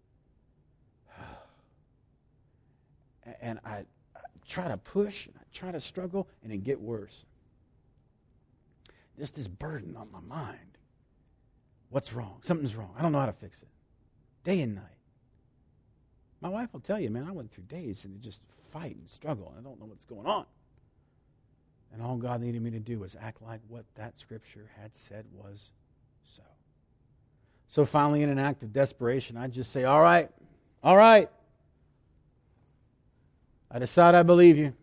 And I try to push, and I try to struggle, and it get worse. Just this burden on my mind. What's wrong? Something's wrong. I don't know how to fix it. Day and night. My wife will tell you, man, I went through days and just fight and struggle. I don't know what's going on. And all God needed me to do was act like what that scripture had said was so. So finally, in an act of desperation, I just say, all right. I decide I believe you.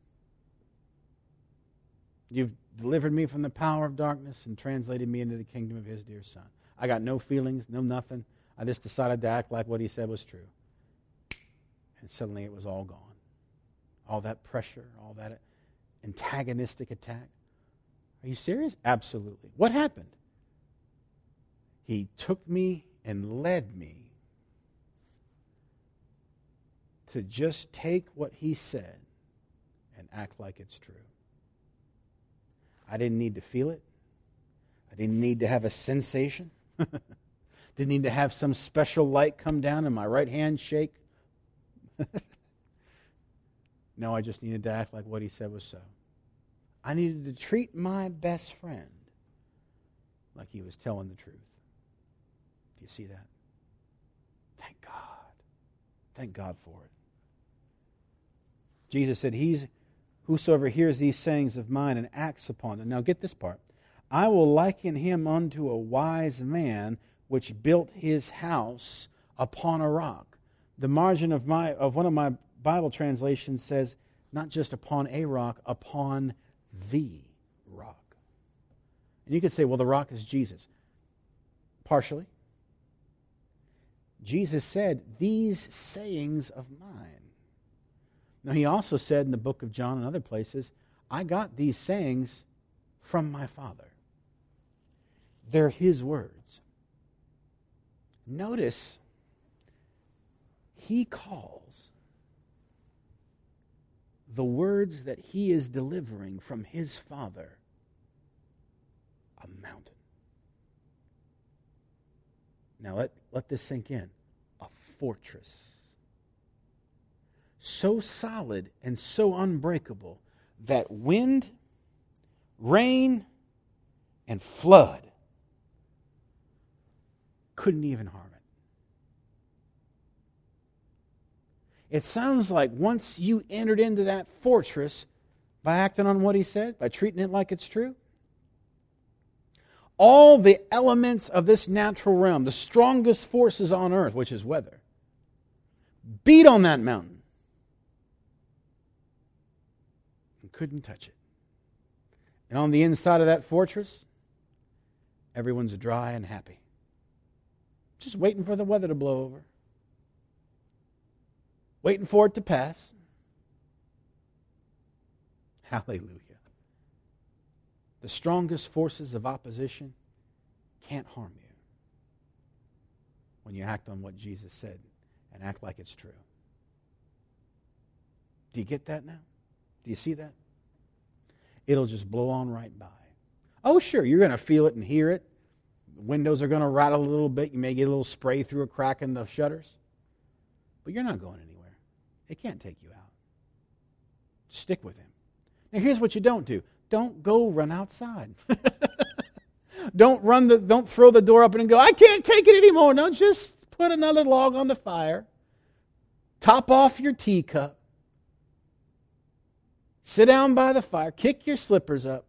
You've delivered me from the power of darkness and translated me into the kingdom of his dear Son. I got no feelings, no nothing. I just decided to act like what he said was true. And suddenly it was all gone. All that pressure, all that antagonistic attack. Are you serious? Absolutely. What happened? He took me and led me to just take what he said and act like it's true. I didn't need to feel it. I didn't need to have a sensation. Didn't need to have some special light come down and my right hand shake. No, I just needed to act like what he said was so. I needed to treat my best friend like he was telling the truth. Do you see that? Thank God. Thank God for it. Jesus said, whosoever hears these sayings of mine and acts upon them. Now get this part. I will liken him unto a wise man which built his house upon a rock. The margin of one of my Bible translations says, not just upon a rock, upon the rock. And you could say, well, the rock is Jesus. Partially. Jesus said, these sayings of mine. Now, he also said in the book of John and other places, I got these sayings from my Father. They're his words. Notice, he calls the words that he is delivering from his Father a mountain. Now, let this sink in. A fortress. So solid and so unbreakable that wind, rain, and flood couldn't even harm it. It sounds like once you entered into that fortress by acting on what he said, by treating it like it's true, all the elements of this natural realm, the strongest forces on earth, which is weather, beat on that mountain and couldn't touch it. And on the inside of that fortress, everyone's dry and happy. Just waiting for the weather to blow over. Waiting for it to pass. Hallelujah. The strongest forces of opposition can't harm you when you act on what Jesus said and act like it's true. Do you get that now? Do you see that? It'll just blow on right by. Oh, sure, you're going to feel it and hear it. The windows are going to rattle a little bit. You may get a little spray through a crack in the shutters. But you're not going anywhere. It can't take you out. Stick with him. Now, here's what you don't do. Don't go run outside. Don't throw the door open and go, I can't take it anymore. No, just put another log on the fire. Top off your teacup. Sit down by the fire. Kick your slippers up.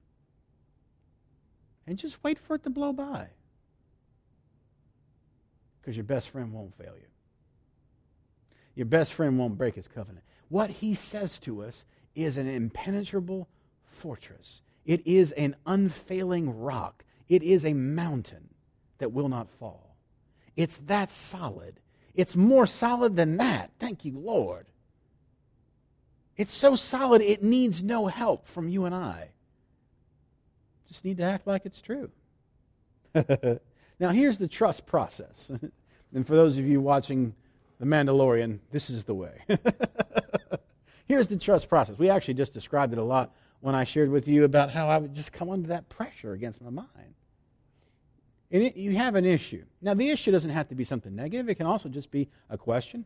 And just wait for it to blow by. Because your best friend won't fail you. Your best friend won't break his covenant. What he says to us is an impenetrable fortress. It is an unfailing rock. It is a mountain that will not fall. It's that solid. It's more solid than that. Thank you, Lord. It's so solid it needs no help from you and I. Just need to act like it's true. Now, here's the trust process. And for those of you watching The Mandalorian, this is the way. Here's the trust process. We actually just described it a lot when I shared with you about how I would just come under that pressure against my mind. And you have an issue. Now, the issue doesn't have to be something negative. It can also just be a question.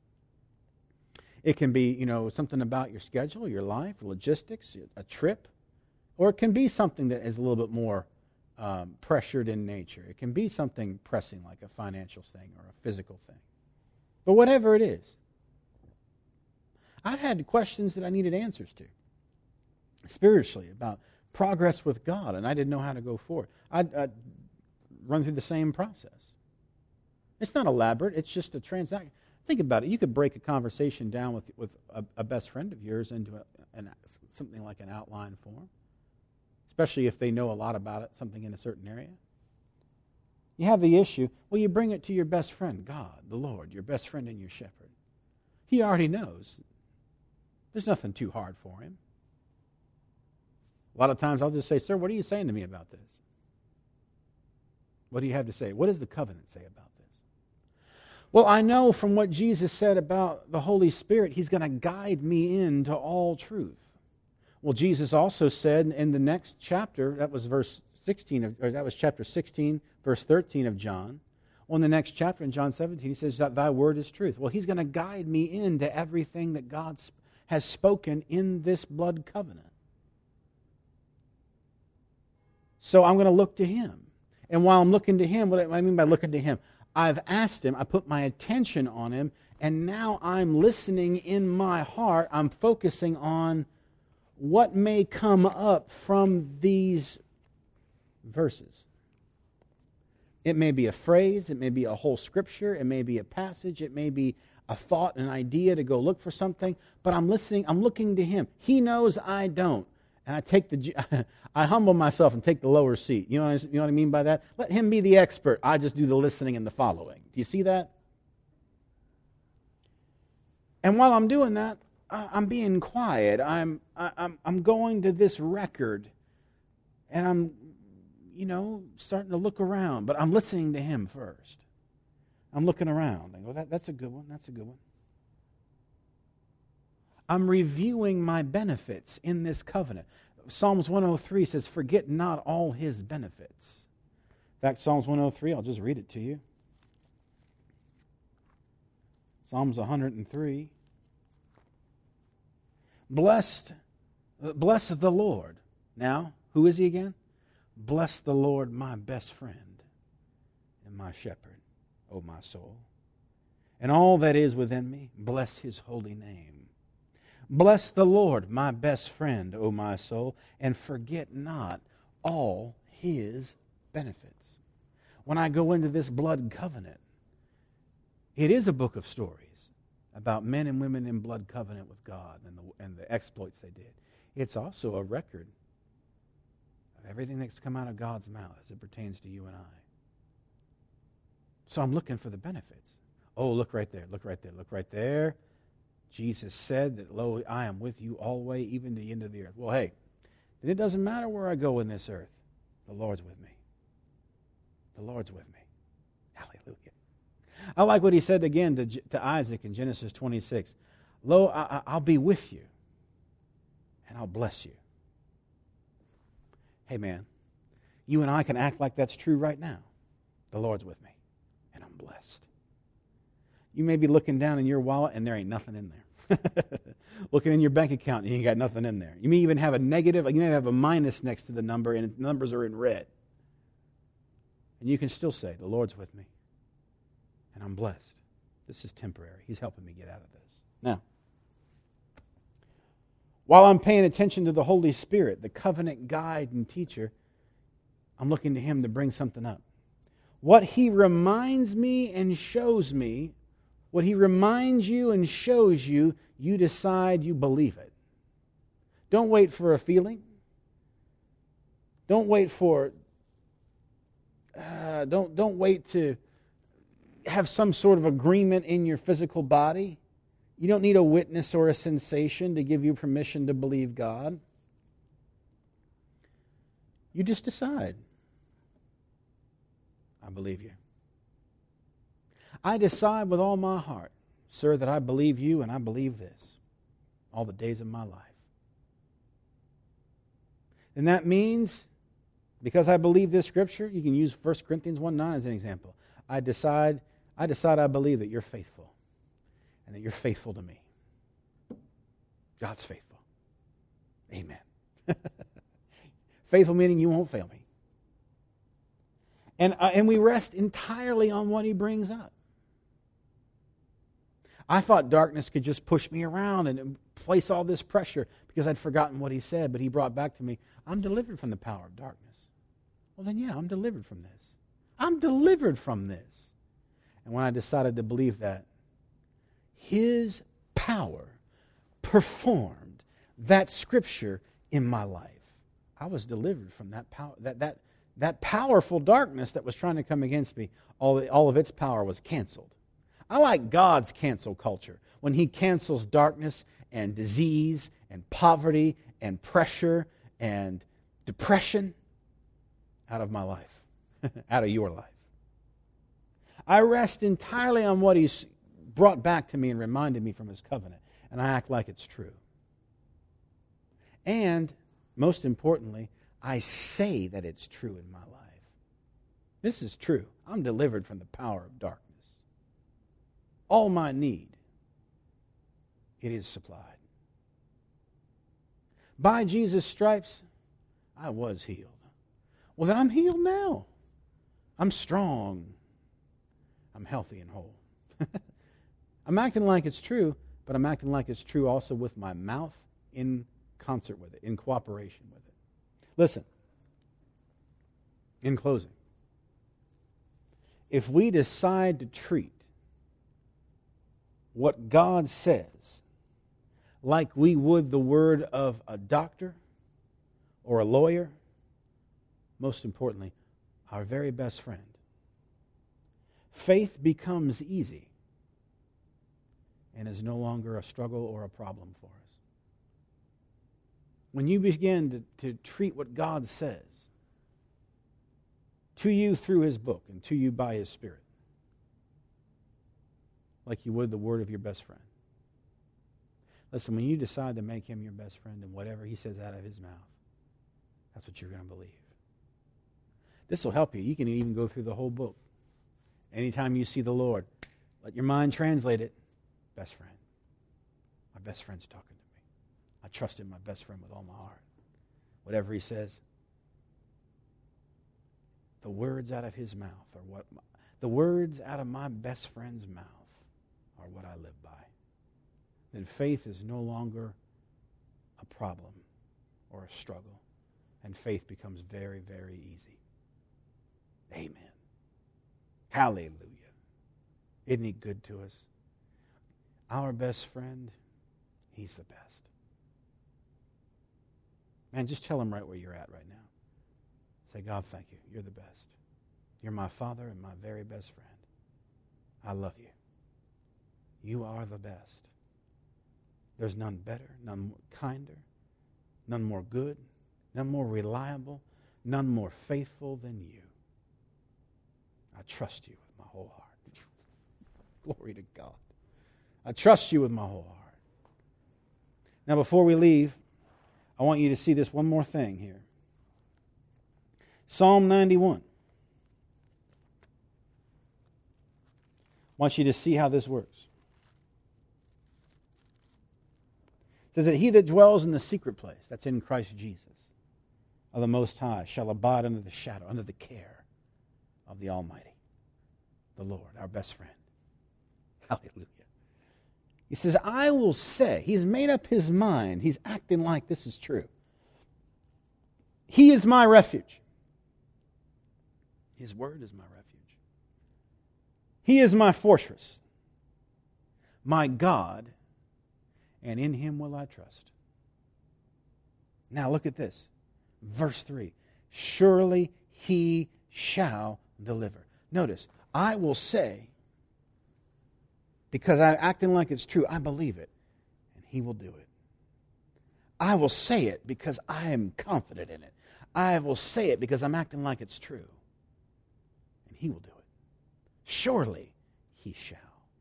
It can be, something about your schedule, your life, logistics, a trip. Or it can be something that is a little bit more pressured in nature. It can be something pressing like a financial thing or a physical thing. But whatever it is, I've had questions that I needed answers to spiritually about progress with God, and I didn't know how to go forward. I'd run through the same process. It's not elaborate. It's just a transaction. Think about it. You could break a conversation down with a best friend of yours into something like an outline form, especially if they know a lot about it, something in a certain area. You have the issue, well, you bring it to your best friend, God, the Lord, your best friend and your shepherd. He already knows. There's nothing too hard for him. A lot of times I'll just say, sir, what are you saying to me about this? What do you have to say? What does the covenant say about this? Well, I know from what Jesus said about the Holy Spirit, he's going to guide me into all truth. Well, Jesus also said in the next chapter, that was chapter 16, verse 13 of John. Well, in the next chapter, in John 17, he says that thy word is truth. Well, he's going to guide me into everything that God has spoken in this blood covenant. So I'm going to look to him. And while I'm looking to him, what do I mean by looking to him? I've asked him, I put my attention on him, and now I'm listening in my heart. I'm focusing on what may come up from these verses. It may be a phrase, it may be a whole scripture, it may be a passage, it may be a thought, an idea to go look for something, but I'm listening, I'm looking to him. He knows I don't. And I humble myself and take the lower seat. You know what I mean by that? Let him be the expert. I just do the listening and the following. Do you see that? And while I'm doing that, I'm being quiet. I'm going to this record, and I'm, starting to look around. But I'm listening to him first. I'm looking around. I go, that's a good one. That's a good one. I'm reviewing my benefits in this covenant. Psalms 103 says, forget not all his benefits. In fact, Psalms 103, I'll just read it to you. Psalms 103. Bless the Lord. Now, who is he again? Bless the Lord, my best friend and my shepherd, O my soul. and all that is within me, bless his holy name. Bless the Lord, my best friend, O my soul, and forget not all his benefits. When I go into this blood covenant, it is a book of stories about men and women in blood covenant with God and the exploits they did. It's also a record of everything that's come out of God's mouth as it pertains to you and I. So I'm looking for the benefits. Oh, look right there, look right there, look right there. Jesus said that, lo, I am with you always, even to the end of the earth. Well, hey, then it doesn't matter where I go in this earth. The Lord's with me. The Lord's with me. Hallelujah. I like what he said again to Isaac in Genesis 26. Lo, I'll be with you, and I'll bless you. Hey, man, you and I can act like that's true right now. The Lord's with me, and I'm blessed. You may be looking down in your wallet, and there ain't nothing in there. Looking in your bank account, and you ain't got nothing in there. You may even have a negative, you may have a minus next to the number, and the numbers are in red. And you can still say, the Lord's with me, and I'm blessed. This is temporary. He's helping me get out of this. Now, while I'm paying attention to the Holy Spirit, the covenant guide and teacher, I'm looking to him to bring something up. What he reminds me and shows me, what he reminds you and shows you, you decide you believe it. Don't wait for a feeling. Don't wait for, don't wait to have some sort of agreement in your physical body. You don't need a witness or a sensation to give you permission to believe God. You just decide. I believe you. I decide with all my heart, sir, that I believe you and I believe this all the days of my life. And that means, because I believe this scripture, you can use 1 Corinthians 1:9 as an example. I decide I believe that you're faithful and that you're faithful to me. God's faithful. Amen. Faithful meaning you won't fail me. And we rest entirely on what he brings up. I thought darkness could just push me around and place all this pressure because I'd forgotten what he said, but he brought back to me, I'm delivered from the power of darkness. Well then, yeah, I'm delivered from this. I'm delivered from this. And when I decided to believe that, his power performed that scripture in my life. I was delivered from that power, that powerful darkness that was trying to come against me. All of its power was canceled. I like God's cancel culture, when he cancels darkness and disease and poverty and pressure and depression out of my life, out of your life. I rest entirely on what he's brought back to me and reminded me from his covenant, and I act like it's true. And, most importantly, I say that it's true in my life. This is true. I'm delivered from the power of darkness. All my need, it is supplied. By Jesus' stripes, I was healed. Well, then I'm healed now. I'm strong. I'm healthy and whole. I'm acting like it's true, but I'm acting like it's true also with my mouth in concert with it, in cooperation with it. Listen, in closing, if we decide to treat what God says like we would the word of a doctor or a lawyer, most importantly, our very best friend, faith becomes easy and is no longer a struggle or a problem for us. When you begin to treat what God says to you through his book and to you by his Spirit, like you would the word of your best friend. Listen, when you decide to make him your best friend and whatever he says out of his mouth, that's what you're going to believe. This will help you. You can even go through the whole book. Anytime you see the Lord, let your mind translate it. Best friend. My best friend's talking to me. I trust in my best friend with all my heart. Whatever he says, the words out of his mouth are what the words out of my best friend's mouth are what I live by. Then faith is no longer a problem or a struggle, and faith becomes very, very easy. Amen. Hallelujah. Isn't he good to us? Our best friend, he's the best. Man, just tell him right where you're at right now. Say, God, thank you. You're the best. You're my Father and my very best friend. I love you. You are the best. There's none better, none kinder, none more good, none more reliable, none more faithful than you. I trust you with my whole heart. Glory to God. I trust you with my whole heart. Now, before we leave, I want you to see this one more thing here. Psalm 91. I want you to see how this works. It says that he that dwells in the secret place, that's in Christ Jesus, of the Most High, shall abide under the shadow, under the care of the Almighty, the Lord, our best friend. Hallelujah. He says, I will say, he's made up his mind. He's acting like this is true. He is my refuge. His word is my refuge. He is my fortress, my God, and in him will I trust. Now look at this. Verse 3. Surely he shall deliver. Notice, I will say, because I'm acting like it's true, I believe it, and he will do it. I will say it because I am confident in it. I will say it because I'm acting like it's true, and he will do it. Surely he shall.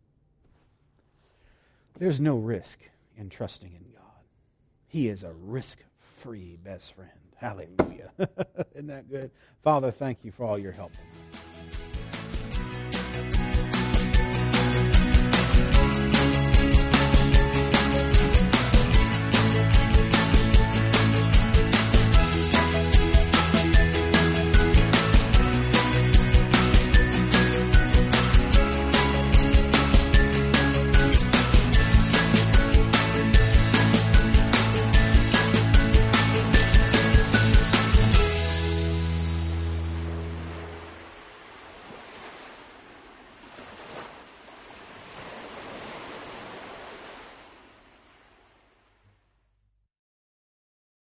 There's no risk in trusting in God. He is a risk-free best friend. Hallelujah. Isn't that good? Father, thank you for all your help tonight.